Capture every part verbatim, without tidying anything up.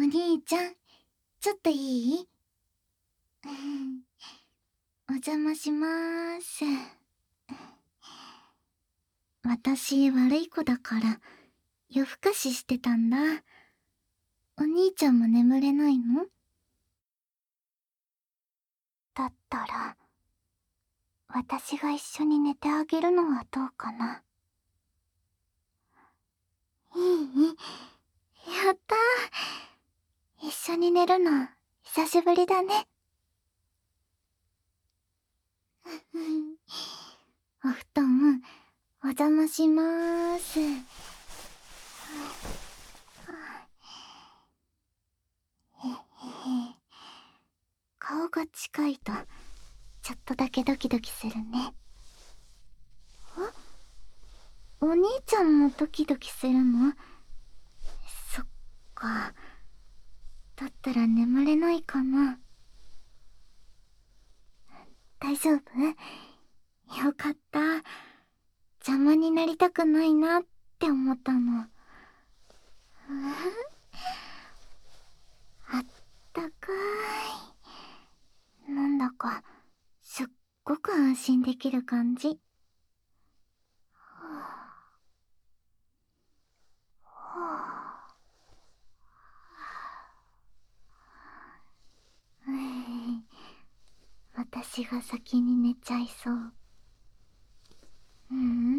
兄ちゃん、ちょっといい？うん、お邪魔しまーす。私悪い子だから夜更かししてたんだ。お兄ちゃんも眠れないの？だったら私が一緒に寝てあげるのはどうかな。いい？やったー。一緒に寝るの久しぶりだね。お布団お邪魔しまーす。顔が近いとちょっとだけドキドキするね。あ、お兄ちゃんもドキドキするの？そっか。だったら眠れないかな。大丈夫？よかった。邪魔になりたくないなって思ったの。あったかい。なんだかすっごく安心できる感じ。うん、私が先に寝ちゃいそう。ううん、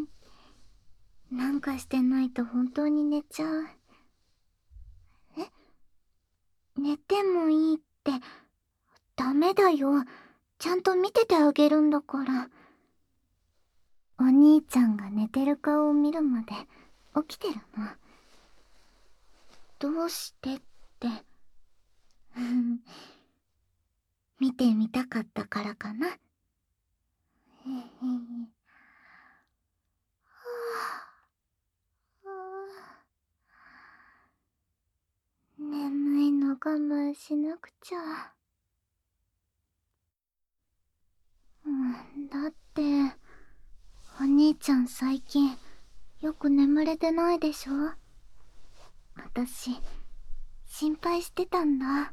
なんかしてないと本当に寝ちゃう。え、寝てもいいってダメだよ。ちゃんと見ててあげるんだから。お兄ちゃんが寝てる顔を見るまで起きてるの。どうしてって、見てみたかったからかな。眠いの我慢しなくちゃ。うん、だってお兄ちゃん最近よく眠れてないでしょ。私心配してたんだ。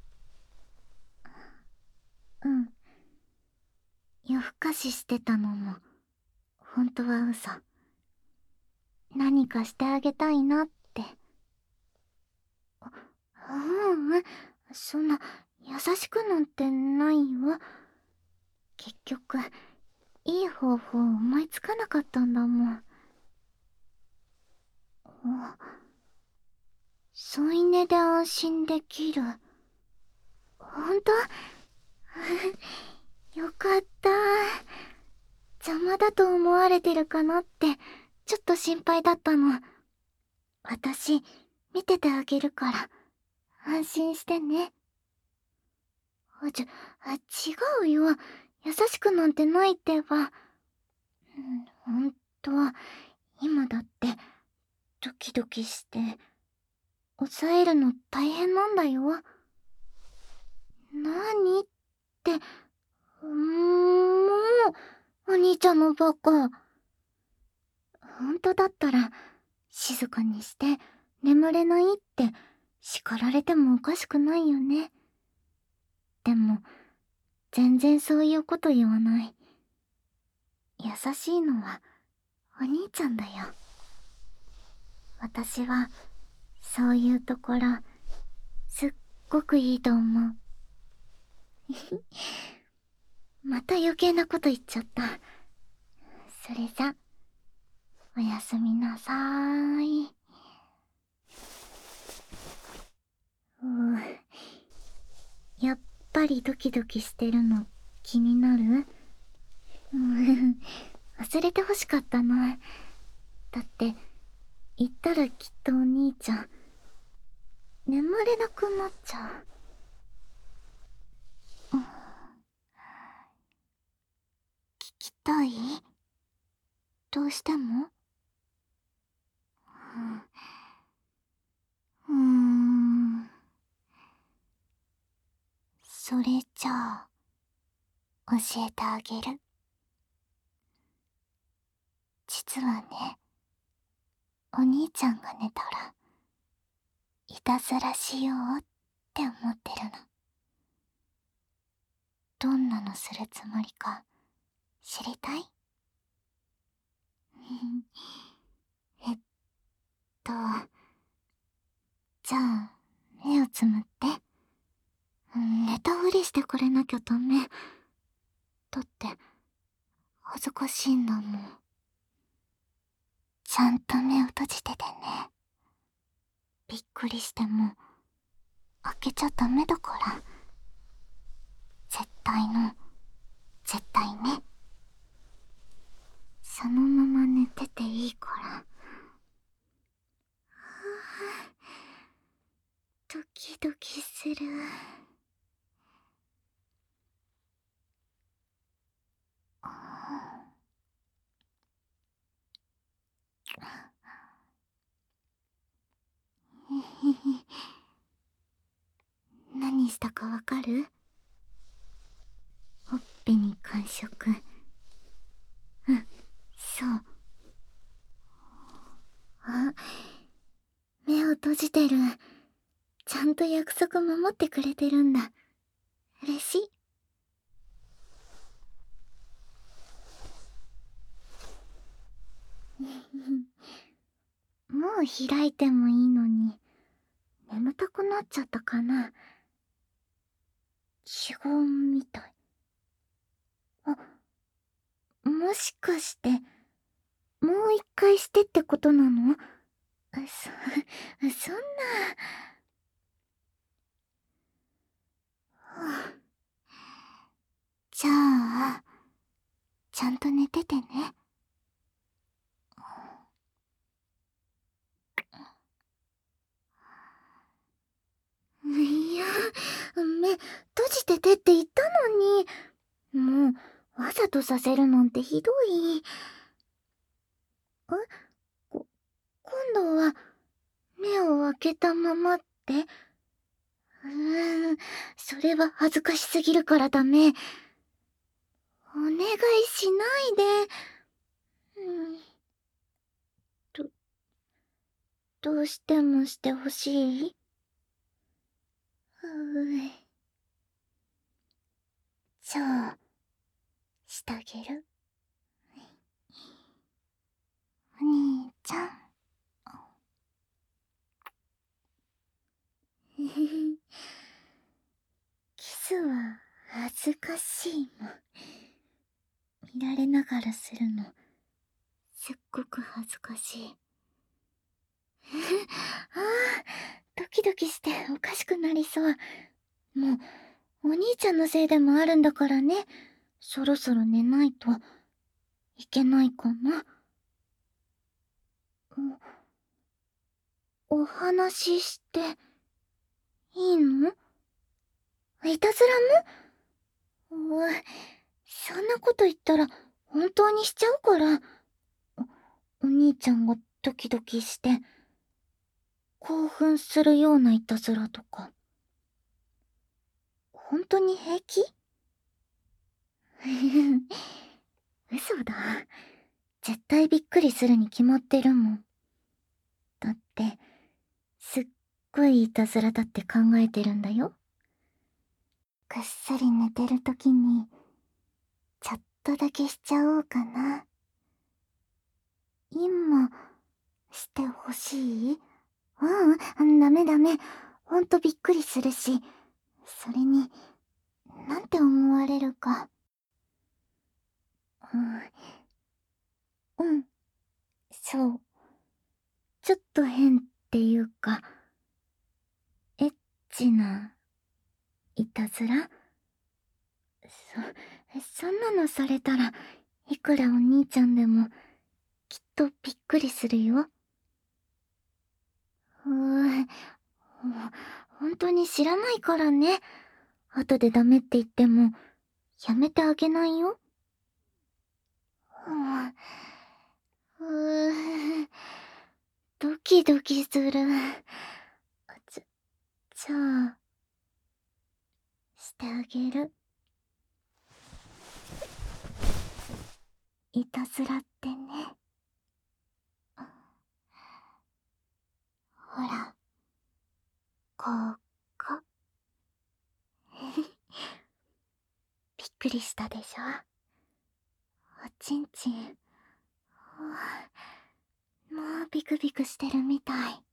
うん、夜更かししてたのも本当は嘘。何かしてあげたいなって。ううん、そんな優しくなんてないよ。結局いい方法思いつかなかったんだもん。添い寝で安心できる。ほんと？よかった。邪魔だと思われてるかなってちょっと心配だったの。私見ててあげるから安心してね。あ、ちょ、あ、違うよ。優しくなんてないってば。うん、ほんとは今だってドキドキして抑えるの大変なんだよ。なにって、うーん、もうお兄ちゃんのバカ。ほんとだったら静かにして眠れないって叱られてもおかしくないよね。でも全然そういうこと言わない。優しいのはお兄ちゃんだよ。私はそういうところすっごくいいと思う。また余計なこと言っちゃった。それじゃおやすみなさーい。うー、やっぱりドキドキしてるの気になる？うん、忘れてほしかったな。だって言ったらきっとお兄ちゃん眠れなくなっちゃう。うん、聞きたい？どうしても？うん、うーん、それじゃあ教えてあげる。実はね、お兄ちゃんが寝たらいたずらしようって思ってるの。どんなのするつもりか知りたい？えっと、じゃあ、目をつむって。寝たふりしてくれなきゃダメ。だって、恥ずかしいんだもん。ちゃんと目を閉じててね。びっくりしても、開けちゃダメだから。絶対の、絶対ね。そのまま寝てていいから。ドキドキする。何したかわかる？ほっぺに感触。うん、そう。あ、目を閉じてる。ちゃんと約束守ってくれてるんだ。嬉しい。もう開いてもいいのに、眠たくなっちゃったかな。違うみたい。あ、もしかして、もう一回してってことなの？そ、そんな。じゃあ、ちゃんと寝ててね。いや、目閉じててって言ったのに。もう、わざとさせるなんてひどい。え？こ、今度は、目を開けたままって？うーん、それは恥ずかしすぎるからダメ。お願いしないで。うん、ど、どうしてもしてほしい？うーじゃあ、してあげる。お兄ちゃん。キスは恥ずかしいもん。見られながらするの、すっごく恥ずかしい。ああ、ドキドキしておかしくなりそう。もう、お兄ちゃんのせいでもあるんだからね。そろそろ寝ないといけないかな。お、お話ししていいの？いたずらも？おい、そんなこと言ったら本当にしちゃうから。お、お兄ちゃんがドキドキして興奮するようないたずらとか。本当に平気？嘘だ。絶対びっくりするに決まってるもん。だって、すっごいいたずらだって考えてるんだよ。ぐっすり寝てるときに、ちょっとだけしちゃおうかな。今、してほしい？うん、ダメダメ。ほんとびっくりするし、それに、なんて思われるか。うん、うん、そう。ちょっと変っていうか、エッチないたずら？そ、そんなのされたら、いくらお兄ちゃんでも、きっとびっくりするよ。うーん、本当に知らないからね。後でダメって言っても、やめてあげないよ。うーん、ドキドキする。じゃ、じゃあ、してあげる。いたずらってね。ほら、 ここ。びっくりしたでしょ。おちんちん。もうビクビクしてるみたい。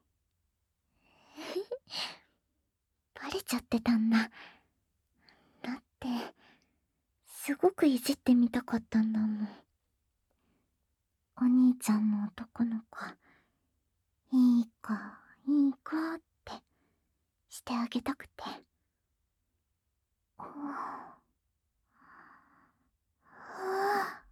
バレちゃってたんだ。だって、すごくいじってみたかったんだもん。お兄ちゃんの男の子、いい子、いい子ってしてあげたくて。はあ、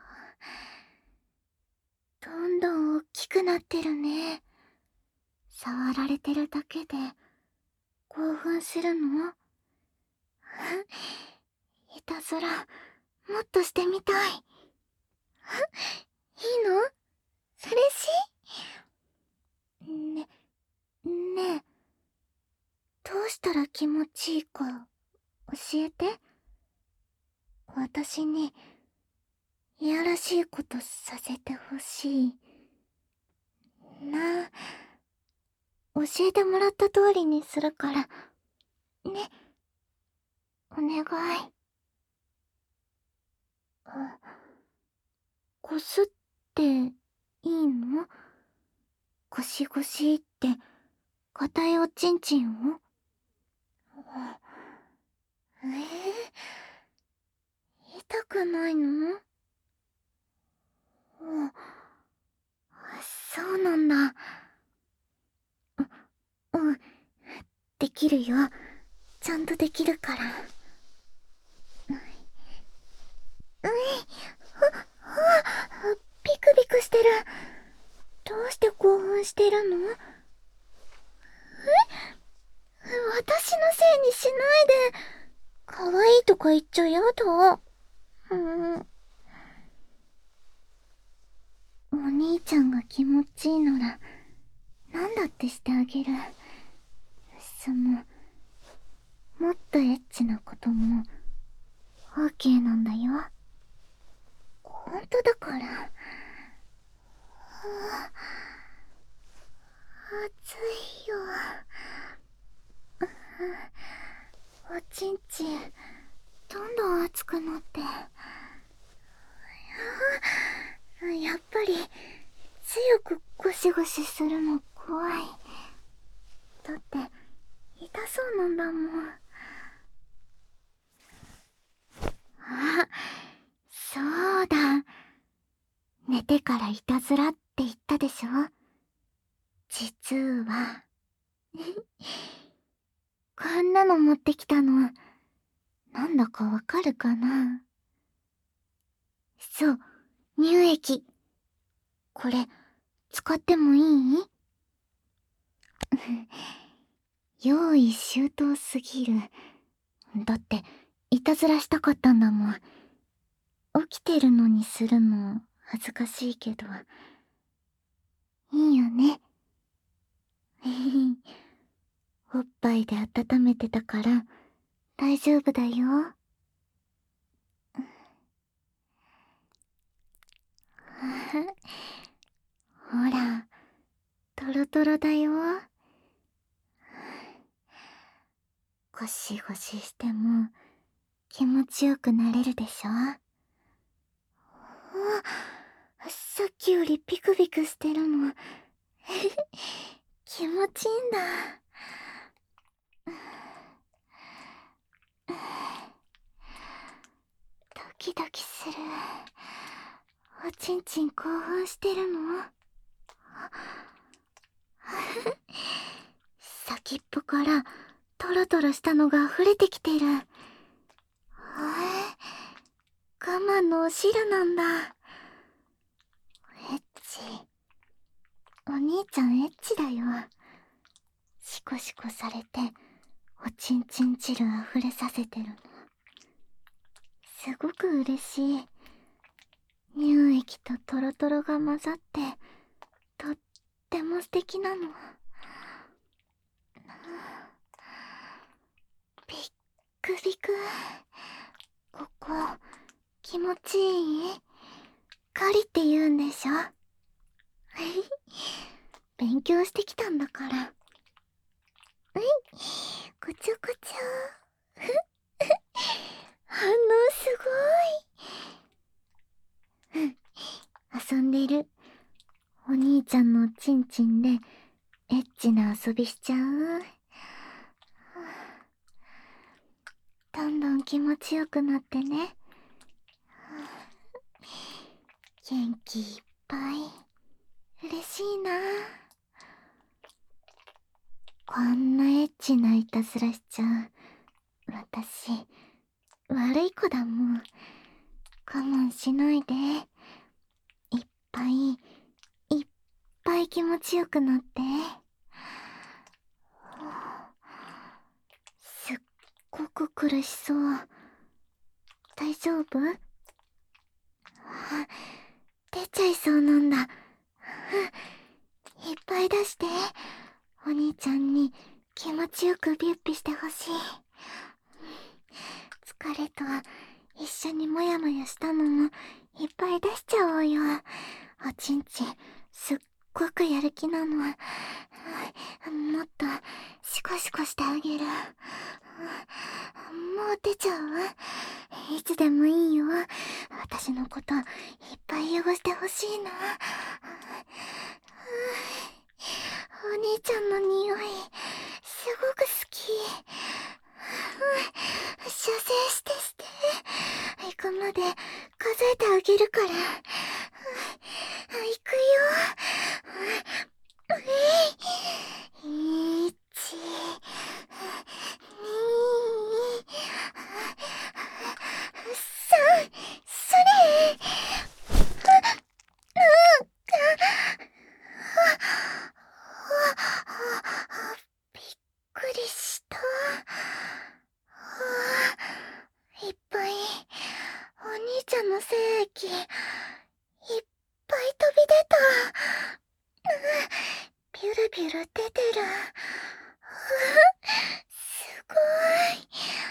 どんどん大きくなってるね。触られてるだけで興奮するの？いたずらもっとしてみたい。いいの？嬉しい？ね、ねえ、どうしたら気持ちいいか教えて。私にいやらしいことさせてほしいな。教えてもらった通りにするからね。お願い。あ、こすっていいの？ゴシゴシって硬いおちんちんを？えー、痛くないの？あ、そうなんだ。う、うん、できるよ。ちゃんとできるから。うい、うい、あ、あ、ビクビクしてる。どうして興奮してるの？え？私のせいにしないで。可愛いとか言っちゃやだ。うん。お兄ちゃんが気持ちいいなら、なんだってしてあげる。その、もっとエッチなことも、オーケーなんだよ。ほんとだから。はあ、暑いよ。おちんちん、どんどん熱くなって。やっぱり、強くゴシゴシするの怖い。だって、痛そうなんだもん。あ、そうだ。寝てからいたずらって言ったでしょ。実は、こんなの持ってきたの。なんだかわかるかな？そう、乳液。これ、使ってもいい？用意周到すぎる。だって、いたずらしたかったんだもん。起きてるのにするの、恥ずかしいけど。いいよね。おっぱいで温めてたから、大丈夫だよ。ほら、トロトロだよ。ゴシゴシしても気持ちよくなれるでしょ。あ、さっきよりビクビクしてるの。気持ちいいんだ。ドキドキする。おちんちん興奮してるの？先っぽからトロトロしたのが溢れてきてる。えー、我慢のお汁なんだ。エッチ。お兄ちゃんエッチだよ。シコシコされておちんちん汁溢れさせてるの。すごく嬉しい。乳液とトロトロが混ざってとっても素敵なの。びっくびく。ここ気持ちいい？狩りって言うんでしょ。勉強してきたんだから。 こちょこちょ。反応すごい。遊んでる。お兄ちゃんのチンチンでエッチな遊びしちゃう。どんどん気持ちよくなってね。元気いっぱい。嬉しいな。こんなエッチないたずらしちゃう私悪い子だもん。我慢しないで。いっぱいいっぱい気持ちよくなって。すっごく苦しそう。大丈夫？出ちゃいそうなんだ。いっぱい出して。お兄ちゃんに気持ちよくビュッピしてほしい。疲れと一緒にモヤモヤしたのもいっぱい出しちゃおうよ。おちんちんすっごくやる気なの。もっとシコシコしてあげる。もう出ちゃう？いつでもいいよ。私のこといっぱい汚してほしいな。お兄ちゃんの匂いすごく好き。射精してして行くまで数えてあげるから。行くよ。いち、に、さん、それ。びっくりした。いっぱいお兄ちゃんの精液いっぱい飛び出た。ビュルビュル出てる。すごい。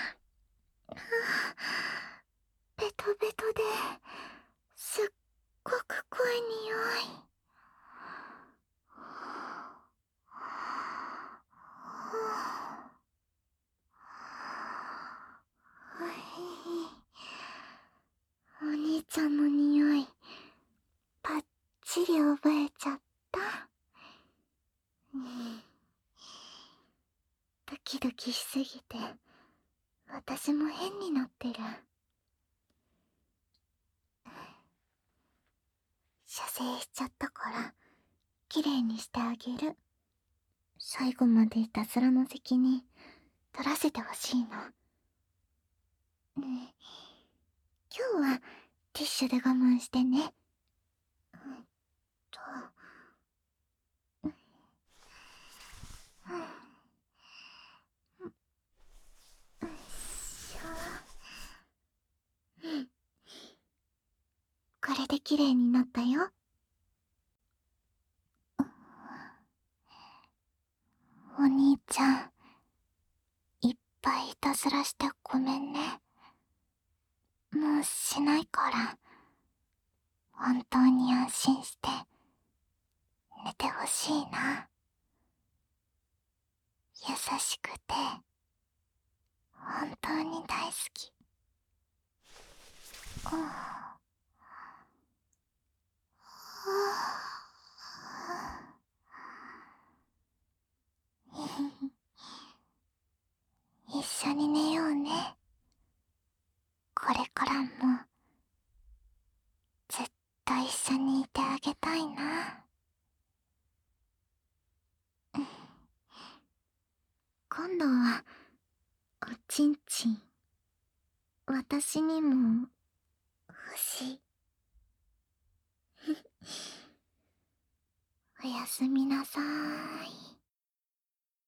ベトベトですっごく濃い匂い。お兄ちゃんの匂いバッチリ覚えちゃった。ドキドキしすぎて私も変になってる。射精しちゃったからきれいにしてあげる。最後までいたずらの責任取らせてほしいの。うん、今日はティッシュで我慢してね。うんと、うん、よいしょ。うん、これできれいになったよ。お兄ちゃんいっぱいいたずらしてごめんね。もうしないから本当に安心して寝てほしいな。優しくて本当に大好き。うん、一緒に寝ようね。これからもずっと一緒にいてあげたいな。今度はおちんちん私にも欲しい。おやすみ